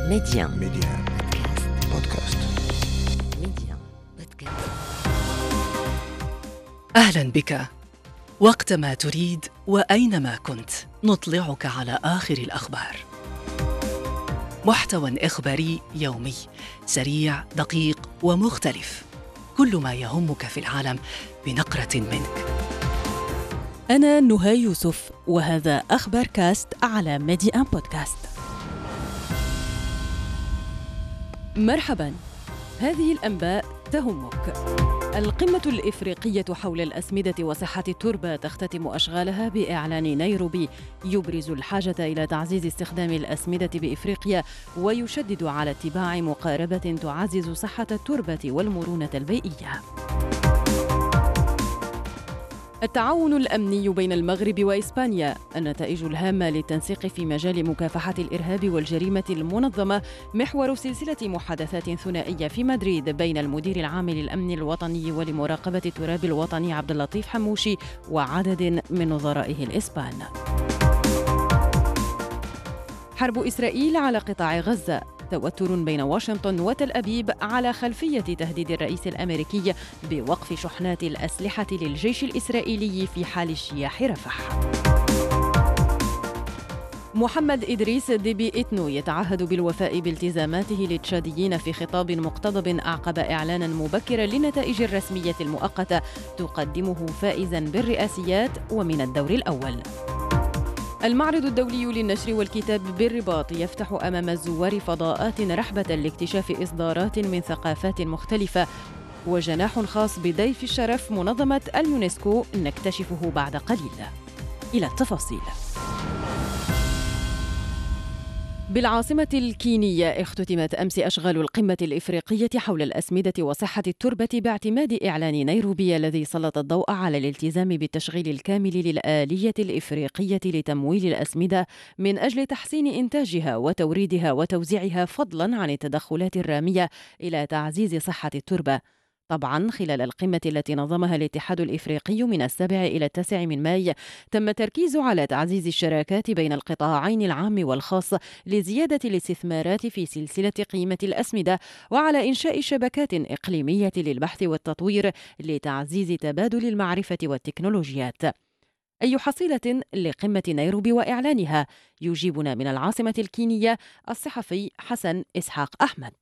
ميديان بودكاست. ميديان بودكاست. أهلا بك. وقتما تريد وأينما كنت نطلعك على آخر الأخبار. محتوى إخباري يومي سريع دقيق ومختلف، كل ما يهمك في العالم بنقرة منك. أنا نهى يوسف وهذا أخبار كاست على ميديان بودكاست. مرحباً، هذه الأنباء تهمك. القمة الإفريقية حول الأسمدة وصحة التربة تختتم أشغالها بإعلان نيروبي يبرز الحاجة إلى تعزيز استخدام الأسمدة بإفريقيا، ويشدد على اتباع مقاربة تعزز صحة التربة والمرونة البيئية. التعاون الأمني بين المغرب وإسبانيا، النتائج الهامة للتنسيق في مجال مكافحة الإرهاب والجريمة المنظمة محور سلسلة محادثات ثنائية في مدريد بين المدير العام للأمن الوطني ولمراقبة التراب الوطني عبد اللطيف حموشي وعدد من نظرائه الإسبان. حرب إسرائيل على قطاع غزة، توتر بين واشنطن وتل أبيب على خلفية تهديد الرئيس الأمريكي بوقف شحنات الأسلحة للجيش الإسرائيلي في حال اجتياح رفح. محمد إدريس ديبي إتنو يتعهد بالوفاء بالتزاماته للتشاديين في خطاب مقتضب أعقب إعلانا مبكرا للنتائج الرسمية المؤقتة تقدمه فائزا بالرئاسيات ومن الدور الأول. المعرض الدولي للنشر والكتاب بالرباط يفتح أمام الزوار فضاءات رحبة لاكتشاف إصدارات من ثقافات مختلفة، وجناح خاص بضيف الشرف منظمة اليونسكو نكتشفه بعد قليل. إلى التفاصيل. بالعاصمة الكينية اختتمت أمس أشغال القمة الإفريقية حول الأسمدة وصحة التربة باعتماد إعلان نيروبي الذي سلط الضوء على الالتزام بالتشغيل الكامل للآلية الإفريقية لتمويل الأسمدة من أجل تحسين إنتاجها وتوريدها وتوزيعها، فضلاً عن التدخلات الرامية إلى تعزيز صحة التربة. طبعاً خلال القمة التي نظمها الاتحاد الإفريقي من 7 إلى 9 من ماي تم التركيز على تعزيز الشراكات بين القطاعين العام والخاص لزيادة الاستثمارات في سلسلة قيمة الأسمدة، وعلى إنشاء شبكات إقليمية للبحث والتطوير لتعزيز تبادل المعرفة والتكنولوجيات. أي حصيلة لقمة نيروبي وإعلانها؟ يجيبنا من العاصمة الكينية الصحفي حسن إسحاق أحمد.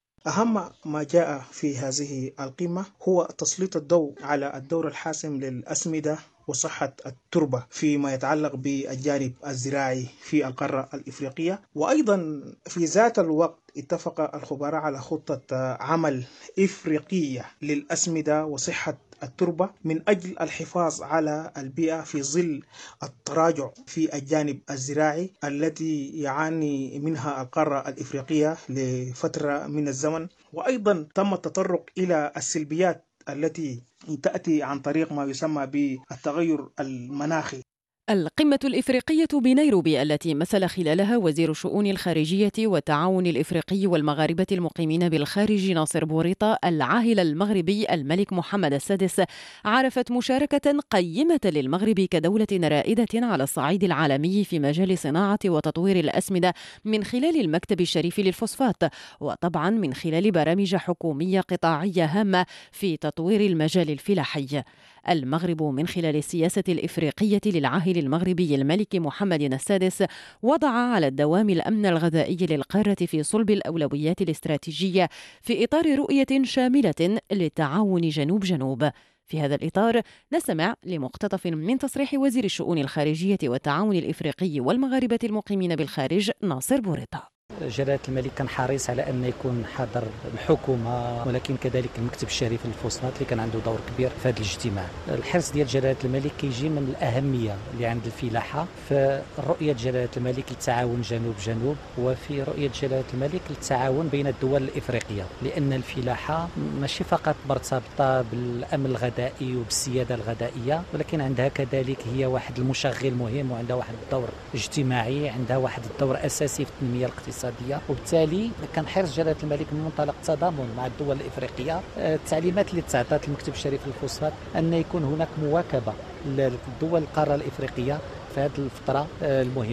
أهم ما جاء في هذه القمة هو تسليط الضوء على الدور الحاسم للأسمدة وصحة التربة فيما يتعلق بالجانب الزراعي في القارة الإفريقية، وأيضا في ذات الوقت اتفق الخبراء على خطة عمل إفريقية للأسمدة وصحة التربة من أجل الحفاظ على البيئة في ظل التراجع في الجانب الزراعي التي يعاني منها القارة الإفريقية لفترة من الزمن. وأيضا تم التطرق إلى السلبيات التي تأتي عن طريق ما يسمى بالتغير المناخي. القمة الإفريقية بنيروبي التي مثل خلالها وزير الشؤون الخارجية والتعاون الإفريقي والمغاربة المقيمين بالخارج ناصر بوريطة العاهل المغربي الملك محمد السادس عرفت مشاركة قيمة للمغرب كدولة رائدة على الصعيد العالمي في مجال صناعة وتطوير الأسمدة من خلال المكتب الشريف للفوسفات، وطبعا من خلال برامج حكومية قطاعية هامة في تطوير المجال الفلاحي. المغرب من خلال السياسة الإفريقية للعاهل المغربي الملك محمد السادس وضع على الدوام الأمن الغذائي للقارة في صلب الأولويات الاستراتيجية في إطار رؤية شاملة للتعاون جنوب. في هذا الإطار نستمع لمقتطف من تصريح وزير الشؤون الخارجية والتعاون الإفريقي والمغاربة المقيمين بالخارج ناصر بوريطة. جلالة الملك كان حريص على أن يكون حاضر الحكومة، ولكن كذلك المكتب الشريف للفوسفات اللي كان عنده دور كبير في هذا الاجتماع. الحرص ديال جلالة الملك كيجي من الأهمية اللي عند الفلاحة، في رؤية جلالة الملك للتعاون جنوب، وفي رؤية جلالة الملك للتعاون بين الدول الإفريقية، لأن الفلاحة ماشي فقط مرتبطة بالأمن الغذائي وبالسيادة الغذائية، ولكن عندها كذلك هي واحد المشغل مهم، وعندها واحد الدور اجتماعي، عندها واحد الدور أساسي في التنمية الاقتصادية. وبالتالي كان حرص جلالة الملك من منطلق التضامن مع الدول الإفريقية التعليمات اللي تعطات المكتب الشريف للفوسفات أن يكون هناك مواكبة للدول القارة الإفريقية في هذه الفترة المهمة.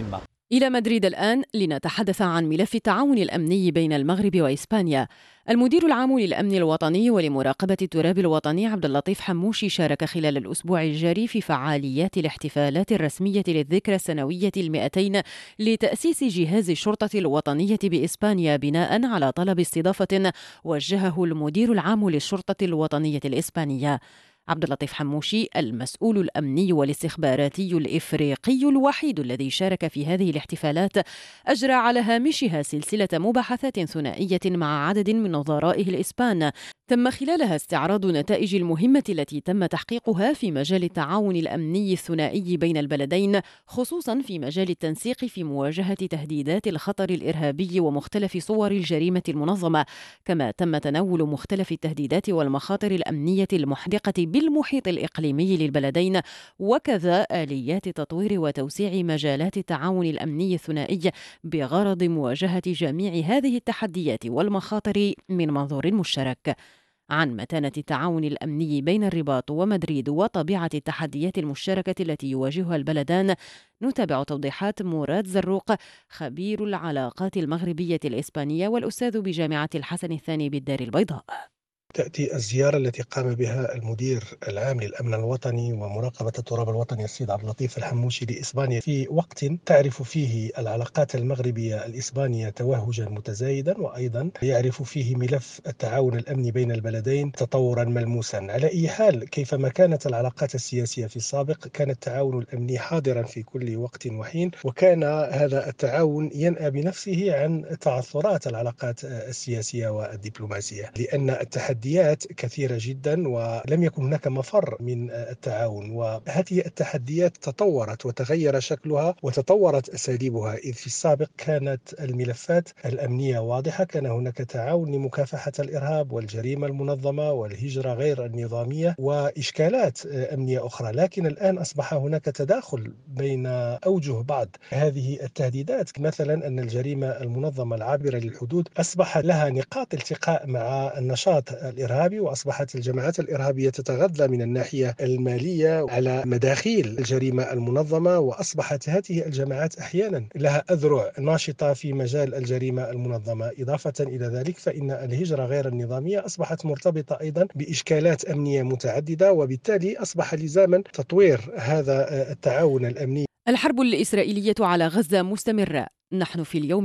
إلى مدريد الآن لنتحدث عن ملف التعاون الأمني بين المغرب وإسبانيا. المدير العام للأمن الوطني ولمراقبة التراب الوطني عبد اللطيف حموشي شارك خلال الأسبوع الجاري في فعاليات الاحتفالات الرسمية للذكرى السنوية 200 لتأسيس جهاز الشرطة الوطنية بإسبانيا بناء على طلب استضافة وجهه المدير العام للشرطة الوطنية الإسبانية. عبد اللطيف حموشي المسؤول الأمني والاستخباراتي الإفريقي الوحيد الذي شارك في هذه الاحتفالات أجرى على هامشها سلسلة مباحثات ثنائية مع عدد من نظرائه الإسبان تم خلالها استعراض نتائج المهمة التي تم تحقيقها في مجال التعاون الأمني الثنائي بين البلدين، خصوصا في مجال التنسيق في مواجهة تهديدات الخطر الإرهابي ومختلف صور الجريمة المنظمة، كما تم تناول مختلف التهديدات والمخاطر الأمنية المحدقة بالمحيط الإقليمي للبلدين، وكذا آليات تطوير وتوسيع مجالات التعاون الأمني الثنائي بغرض مواجهة جميع هذه التحديات والمخاطر من منظور مشترك. عن متانة التعاون الأمني بين الرباط ومدريد وطبيعة التحديات المشتركة التي يواجهها البلدان نتابع توضيحات مراد زروق خبير العلاقات المغربية الإسبانية والأستاذ بجامعة الحسن الثاني بالدار البيضاء. تأتي الزيارة التي قام بها المدير العام للأمن الوطني ومراقبة التراب الوطني السيد عبد اللطيف الحموشي لإسبانيا في وقت تعرف فيه العلاقات المغربية الإسبانية توهجا متزايدا، وأيضا يعرف فيه ملف التعاون الأمني بين البلدين تطورا ملموسا. على أي حال، كيفما كانت العلاقات السياسية في السابق، كان التعاون الأمني حاضرا في كل وقت وحين، وكان هذا التعاون ينأى بنفسه عن تعثرات العلاقات السياسية والدبلوماسية، لأن التحديات كثيرة جدا ولم يكن هناك مفر من التعاون، وهذه التحديات تطورت وتغير شكلها وتطورت أساليبها. إذ في السابق كانت الملفات الأمنية واضحة، كان هناك تعاون لمكافحة الإرهاب والجريمة المنظمة والهجرة غير النظامية وإشكالات أمنية أخرى، لكن الآن أصبح هناك تداخل بين أوجه بعض هذه التهديدات، مثلا أن الجريمة المنظمة العابرة للحدود أصبح لها نقاط التقاء مع النشاط الإرهابي، وأصبحت الجماعات الإرهابية تتغذى من الناحية المالية على مداخيل الجريمة المنظمة، وأصبحت هذه الجماعات أحيانا لها أذرع ناشطة في مجال الجريمة المنظمة. إضافة إلى ذلك، فإن الهجرة غير النظامية أصبحت مرتبطة أيضا بإشكالات أمنية متعددة، وبالتالي أصبح لزاما تطوير هذا التعاون الأمني. الحرب الإسرائيلية على غزة مستمرة. نحن في اليوم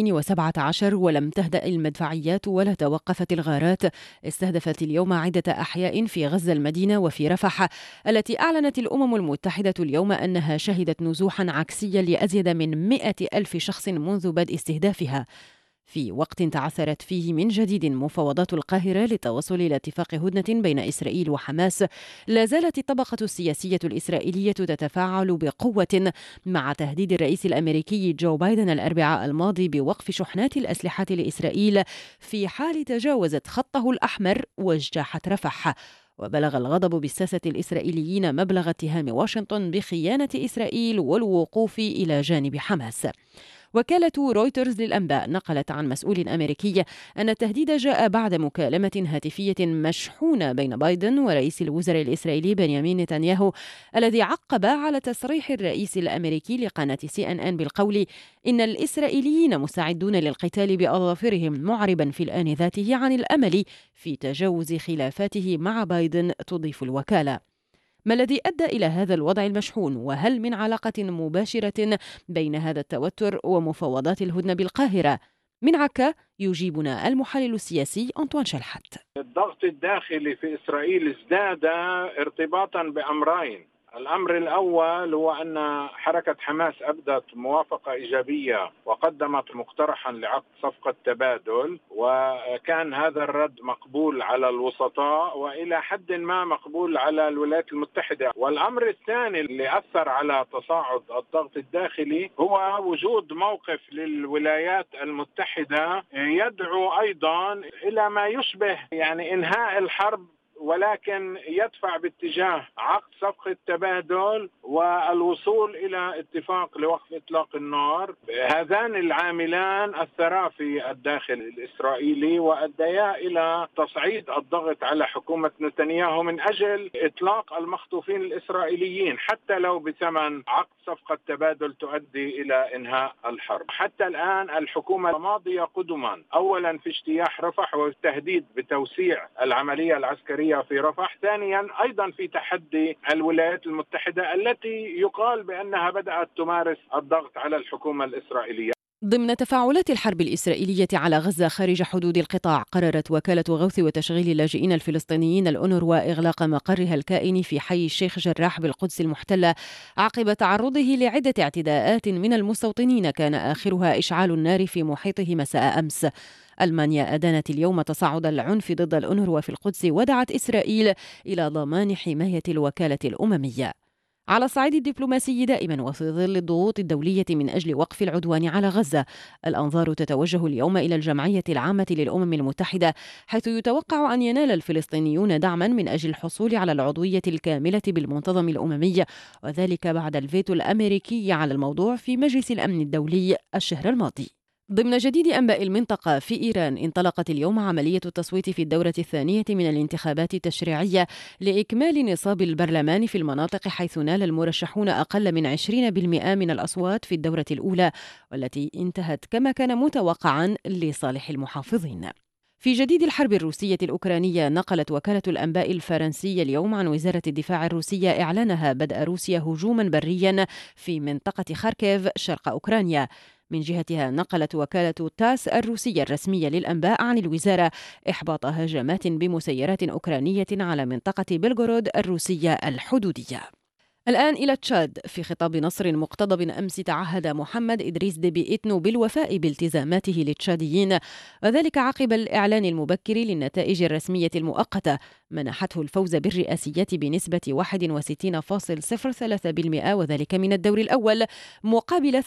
217 ولم تهدأ المدفعيات ولا توقفت الغارات. استهدفت اليوم عدة أحياء في غزة المدينة وفي رفح، التي أعلنت الأمم المتحدة اليوم أنها شهدت نزوحا عكسيا لأزيد من 100,000 شخص منذ بدء استهدافها، في وقت تعثرت فيه من جديد مفاوضات القاهرة للتوصل إلى اتفاق هدنة بين إسرائيل وحماس. لا زالت الطبقة السياسية الإسرائيلية تتفاعل بقوة مع تهديد الرئيس الأمريكي جو بايدن الأربعاء الماضي بوقف شحنات الأسلحة لإسرائيل في حال تجاوزت خطه الأحمر واجتاحت رفح. وبلغ الغضب بالساسة الإسرائيليين مبلغ اتهام واشنطن بخيانة إسرائيل والوقوف إلى جانب حماس. وكالة رويترز للأنباء نقلت عن مسؤول أمريكي أن التهديد جاء بعد مكالمة هاتفية مشحونة بين بايدن ورئيس الوزراء الإسرائيلي بنيامين نتنياهو، الذي عقب على تصريح الرئيس الأمريكي لقناة CNN بالقول إن الإسرائيليين مستعدون للقتال بأظافرهم، معربا في الآن ذاته عن الأمل في تجاوز خلافاته مع بايدن. تضيف الوكالة: ما الذي أدى إلى هذا الوضع المشحون؟ وهل من علاقة مباشرة بين هذا التوتر ومفاوضات الهدنة بالقاهرة؟ من عكا يجيبنا المحلل السياسي أنطوان شلحت. الضغط الداخلي في إسرائيل ازداد ارتباطا بأمرين. الأمر الأول هو أن حركة حماس أبدت موافقة إيجابية وقدمت مقترحا لعقد صفقة تبادل، وكان هذا الرد مقبول على الوسطاء وإلى حد ما مقبول على الولايات المتحدة. والأمر الثاني اللي أثر على تصاعد الضغط الداخلي هو وجود موقف للولايات المتحدة يدعو أيضا إلى ما يشبه إنهاء الحرب ولكن يدفع باتجاه عقد صفقة تبادل والوصول إلى اتفاق لوقف إطلاق النار. هذان العاملان أثرا في الداخل الإسرائيلي وأديا إلى تصعيد الضغط على حكومة نتنياهو من أجل إطلاق المخطوفين الإسرائيليين، حتى لو بثمن عقد صفقة تبادل تؤدي إلى إنهاء الحرب. حتى الآن الحكومة ماضية قدما، أولا في اجتياح رفح والتهديد بتوسيع العملية العسكرية في رفح، ثانيا أيضا في تحدي الولايات المتحدة التي يقال بأنها بدأت تمارس الضغط على الحكومة الإسرائيلية. ضمن تفاعلات الحرب الإسرائيلية على غزة خارج حدود القطاع، قررت وكالة غوث وتشغيل اللاجئين الفلسطينيين الأونروا إغلاق مقرها الكائن في حي الشيخ جراح بالقدس المحتلة عقب تعرضه لعدة اعتداءات من المستوطنين كان آخرها إشعال النار في محيطه مساء أمس. ألمانيا أدانت اليوم تصاعد العنف ضد الأونروا في القدس ودعت إسرائيل إلى ضمان حماية الوكالة الأممية. على الصعيد الدبلوماسي دائما وفي ظل الضغوط الدولية من أجل وقف العدوان على غزة، الأنظار تتوجه اليوم إلى الجمعية العامة للأمم المتحدة، حيث يتوقع أن ينال الفلسطينيون دعما من أجل الحصول على العضوية الكاملة بالمنتظم الأممي، وذلك بعد الفيتو الأمريكي على الموضوع في مجلس الأمن الدولي الشهر الماضي. ضمن جديد أنباء المنطقة، في إيران انطلقت اليوم عملية التصويت في الدورة الثانية من الانتخابات التشريعية لإكمال نصاب البرلمان في المناطق حيث نال المرشحون أقل من 20% من الأصوات في الدورة الأولى، والتي انتهت كما كان متوقعا لصالح المحافظين. في جديد الحرب الروسية الأوكرانية، نقلت وكالة الأنباء الفرنسية اليوم عن وزارة الدفاع الروسية إعلانها بدء روسيا هجوما بريا في منطقة خاركيف شرق أوكرانيا. من جهتها نقلت وكالة تاس الروسية الرسمية للأنباء عن الوزارة إحباط هجمات بمسيرات أوكرانية على منطقة بلغورود الروسية الحدودية. الآن إلى تشاد. في خطاب نصر مقتضب أمس تعهد محمد إدريس ديبي إتنو بالوفاء بالتزاماته للتشاديين، وذلك عقب الإعلان المبكر للنتائج الرسمية المؤقتة منحته الفوز بالرئاسيات بنسبة 61.03%، وذلك من الدور الأول مقابل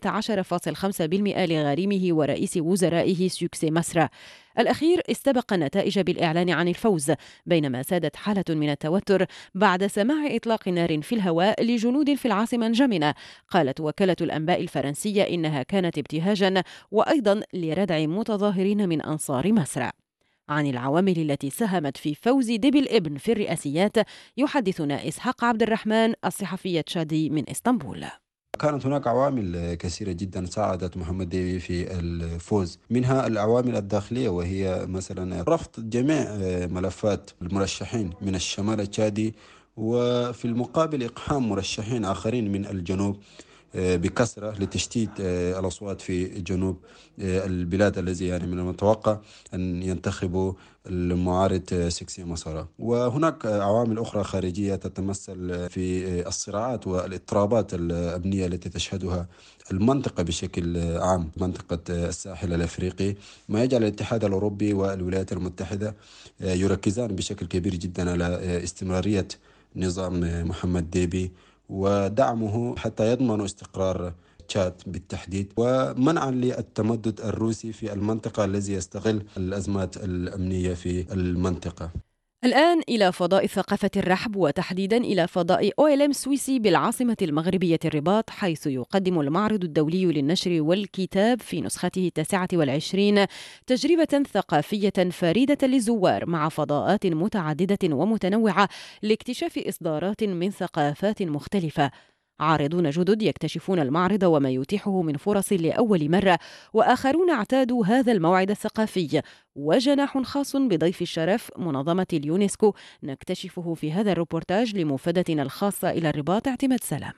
18.5% لغريمه ورئيس وزرائه سوكسي مسرا. الأخير استبق النتائج بالإعلان عن الفوز، بينما سادت حالة من التوتر بعد سماع إطلاق نار في الهواء لجنود في العاصمة نجمنة. قالت وكالة الأنباء الفرنسية إنها كانت ابتهاجا وأيضا لردع متظاهرين من أنصار مسرا. عن العوامل التي ساهمت في فوز ديبي الابن في الرئاسيات يحدثنا إسحاق عبد الرحمن الصحفي التشادي من إسطنبول. كانت هناك عوامل كثيرة جدا ساعدت محمد ديبي في الفوز، منها العوامل الداخلية، وهي مثلا رفض جميع ملفات المرشحين من الشمال التشادي، وفي المقابل إقحام مرشحين آخرين من الجنوب بكثرة لتشتيت الأصوات في جنوب البلاد الذي يعني من المتوقع أن ينتخبوا المعارض سكسي مسارا. وهناك عوامل أخرى خارجية تتمثل في الصراعات والاضطرابات الأمنية التي تشهدها المنطقة بشكل عام، منطقة الساحل الأفريقي، ما يجعل الاتحاد الأوروبي والولايات المتحدة يركزان بشكل كبير جدا على استمرارية نظام محمد ديبي ودعمه حتى يضمن استقرار تشاد بالتحديد، ومنعا للتمدد الروسي في المنطقة الذي يستغل الأزمات الأمنية في المنطقة. الآن إلى فضاء ثقافة الرحب، وتحديدا إلى فضاء OLM سويسي بالعاصمة المغربية الرباط، حيث يقدم المعرض الدولي للنشر والكتاب في نسخته 29 تجربة ثقافية فريدة للزوار مع فضاءات متعددة ومتنوعة لاكتشاف إصدارات من ثقافات مختلفة. عارضون جدد يكتشفون المعرض وما يتيحه من فرص لأول مرة، وآخرون اعتادوا هذا الموعد الثقافي، وجناح خاص بضيف الشرف منظمة اليونسكو نكتشفه في هذا الروبورتاج لمفادتنا الخاصة إلى الرباط اعتماد سلام.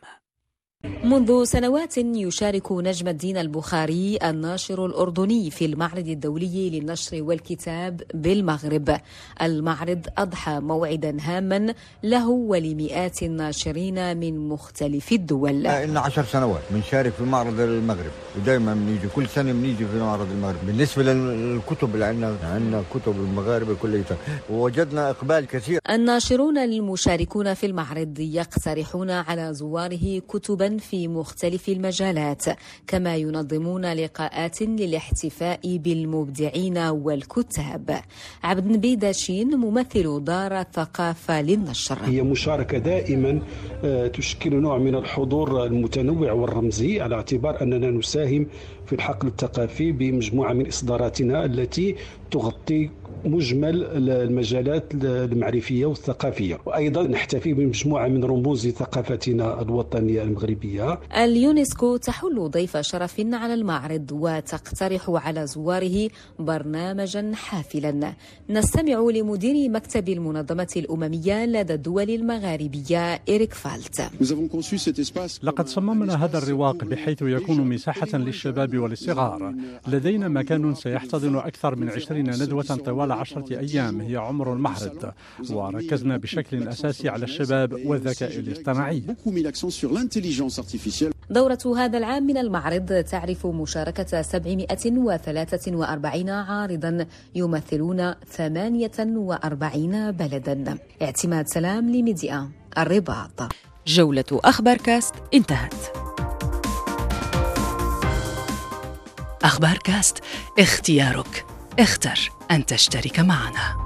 منذ سنوات يشارك نجم الدين البخاري الناشر الأردني في المعرض الدولي للنشر والكتاب بالمغرب. المعرض أضحى موعدا هاما له ولمئات الناشرين من مختلف الدول. لنا 10 سنوات بنشارك في معرض المغرب، ودائما بنيجي كل سنة بنيجي في معرض المغرب. بالنسبة للكتب اللي عندنا كتب المغاربة كلها، ووجدنا إقبال كثير. الناشرون المشاركون في المعرض يقترحون على زواره كتبا جديدا في مختلف المجالات، كما ينظمون لقاءات للاحتفاء بالمبدعين والكتاب. عبد النبي داشين ممثل دار الثقافة للنشر: هي مشاركة دائما تشكل نوع من الحضور المتنوع والرمزي، على اعتبار أننا نساهم في الحقل الثقافي بمجموعة من إصداراتنا التي تغطي مجمل المجالات المعرفية والثقافية، وأيضا نحتفي بمجموعة من رموز ثقافتنا الوطنية المغربية. اليونسكو تحل ضيف شرف على المعرض وتقترح على زواره برنامجا حافلا. نستمع لمدير مكتب المنظمة الأممية لدى الدول المغاربية إريك فالت: لقد صممنا هذا الرواق بحيث يكون مساحة للشباب والصغار. لدينا مكان سيحتضن أكثر من 20 ندوة طوال 10 أيام هي عمر المعرض، وركزنا بشكل أساسي على الشباب والذكاء الاصطناعي. دورة هذا العام من المعرض تعرف مشاركة 743 عارضا يمثلون 48 بلدا. اعتماد سلام لميديا الرباط. جولة أخبار كاست انتهت. أخبار كاست، اختيارك، اختر أن تشترك معنا.